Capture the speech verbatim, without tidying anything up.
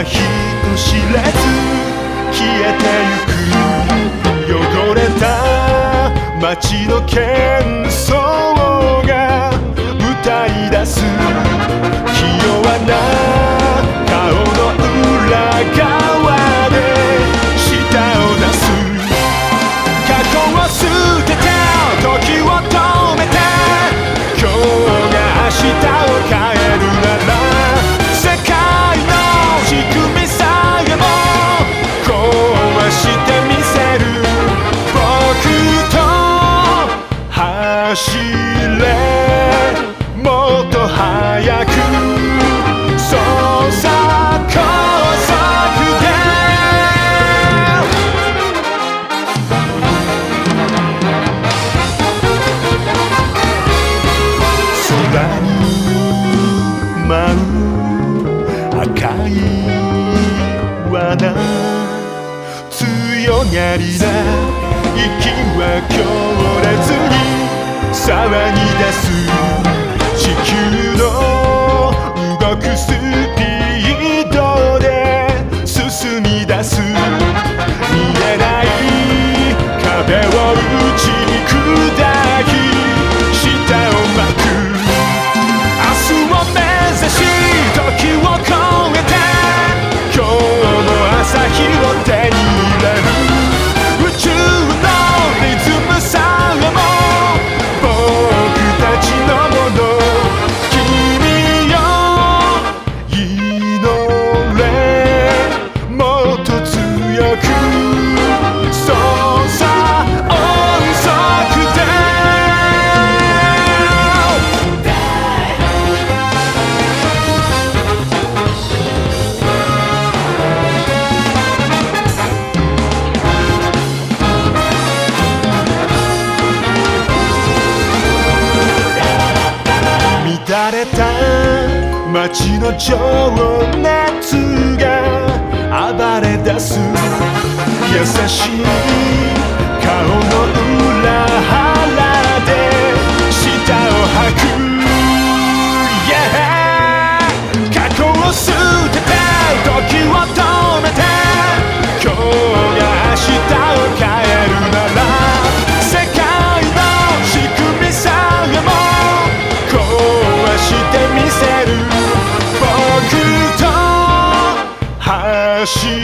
人知れず消えてゆく汚れた街の喧騒が歌い出す気弱な顔の裏側で舌を出す過去を捨てて時を止めて今日が明日を変えるなら世界の仕組みさえも壊してみせる僕と走れもっと早くそうさ高速で空に舞う赤い罠強がりな息は強烈に騒ぎ出す地球の動くスピードで進み出す見えない壁を打ち砕き舌を巻く明日を目指し時を超えて今日の朝日を手に入れる宇宙のリズムさえも僕たちのもの君よ祈れもっと強くそうさ音速で乱れた街の情熱が暴れ出す優しい顔の裏腹で舌を吐く、yeah! 過去を捨てて時を止めて今日が明日を変えるなら世界の仕組みさえも壊してみせる僕と走